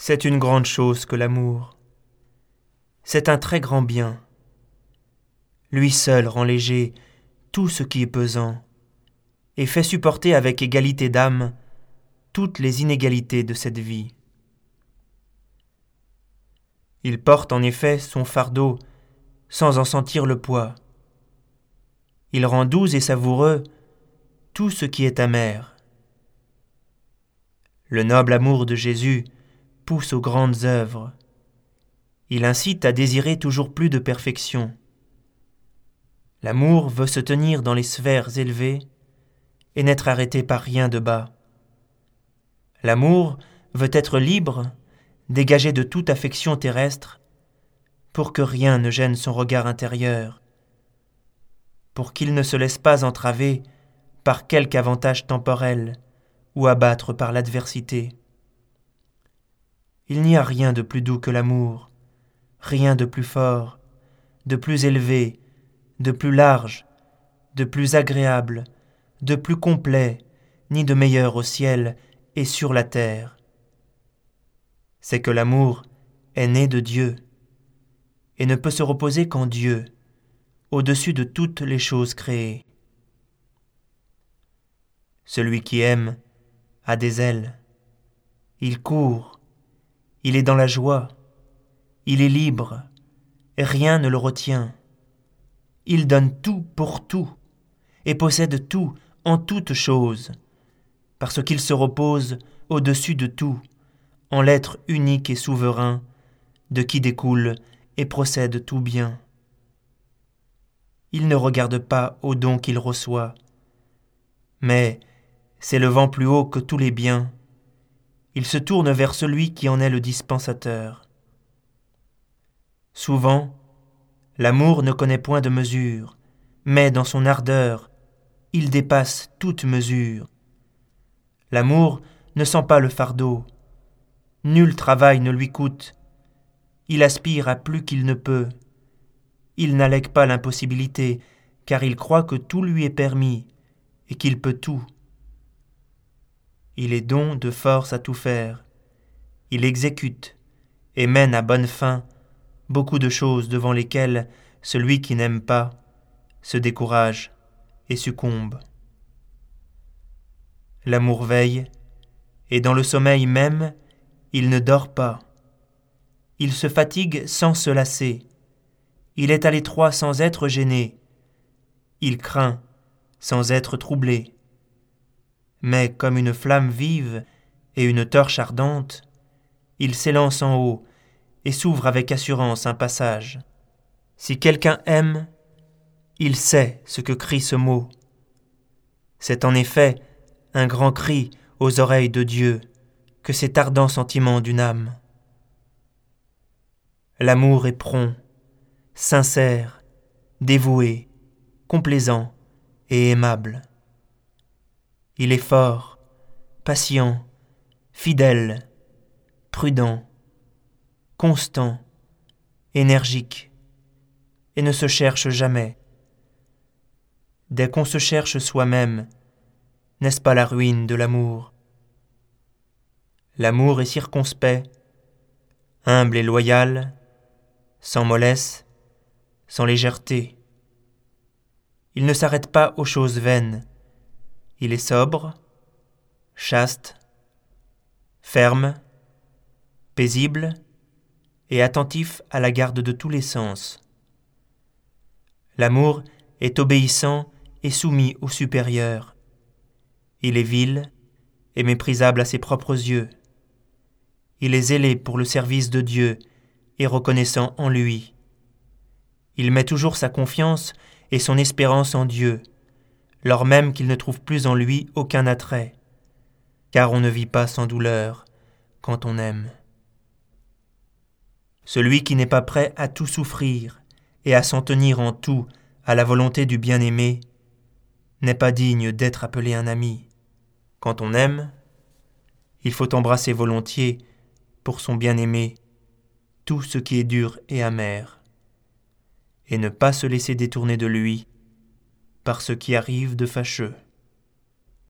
C'est une grande chose que l'amour. C'est un très grand bien. Lui seul rend léger tout ce qui est pesant et fait supporter avec égalité d'âme toutes les inégalités de cette vie. Il porte en effet son fardeau sans en sentir le poids. Il rend doux et savoureux tout ce qui est amer. Le noble amour de Jésus pousse aux grandes œuvres. Il incite à désirer toujours plus de perfection. L'amour veut se tenir dans les sphères élevées et n'être arrêté par rien de bas. L'amour veut être libre, dégagé de toute affection terrestre, pour que rien ne gêne son regard intérieur, pour qu'il ne se laisse pas entraver par quelque avantage temporel ou abattre par l'adversité. Il n'y a rien de plus doux que l'amour, rien de plus fort, de plus élevé, de plus large, de plus agréable, de plus complet, ni de meilleur au ciel et sur la terre. C'est que l'amour est né de Dieu et ne peut se reposer qu'en Dieu, au-dessus de toutes les choses créées. Celui qui aime a des ailes. Il court, il est dans la joie, il est libre, et rien ne le retient. Il donne tout pour tout, et possède tout en toutes choses, parce qu'il se repose au-dessus de tout, en l'être unique et souverain, de qui découle et procède tout bien. Il ne regarde pas aux dons qu'il reçoit, mais, s'élevant plus haut que tous les biens, il se tourne vers celui qui en est le dispensateur. Souvent, l'amour ne connaît point de mesure, mais dans son ardeur, il dépasse toute mesure. L'amour ne sent pas le fardeau, nul travail ne lui coûte, il aspire à plus qu'il ne peut, il n'allègue pas l'impossibilité, car il croit que tout lui est permis et qu'il peut tout. Il est don de force à tout faire, il exécute et mène à bonne fin beaucoup de choses devant lesquelles celui qui n'aime pas se décourage et succombe. L'amour veille, et dans le sommeil même, il ne dort pas. Il se fatigue sans se lasser. Il est à l'étroit sans être gêné. Il craint sans être troublé. Mais comme une flamme vive et une torche ardente, il s'élance en haut et s'ouvre avec assurance un passage. Si quelqu'un aime, il sait ce que crie ce mot. C'est en effet un grand cri aux oreilles de Dieu que cet ardent sentiment d'une âme. L'amour est prompt, sincère, dévoué, complaisant et aimable. Il est fort, patient, fidèle, prudent, constant, énergique, et ne se cherche jamais. Dès qu'on se cherche soi-même, n'est-ce pas la ruine de l'amour? L'amour est circonspect, humble et loyal, sans mollesse, sans légèreté. Il ne s'arrête pas aux choses vaines. Il est sobre, chaste, ferme, paisible et attentif à la garde de tous les sens. L'amour est obéissant et soumis au supérieur. Il est vil et méprisable à ses propres yeux. Il est zélé pour le service de Dieu et reconnaissant en lui. Il met toujours sa confiance et son espérance en Dieu, lors même qu'il ne trouve plus en lui aucun attrait, car on ne vit pas sans douleur quand on aime. Celui qui n'est pas prêt à tout souffrir et à s'en tenir en tout à la volonté du bien-aimé n'est pas digne d'être appelé un ami. Quand on aime, il faut embrasser volontiers pour son bien-aimé tout ce qui est dur et amer, et ne pas se laisser détourner de lui par ce qui arrive de fâcheux.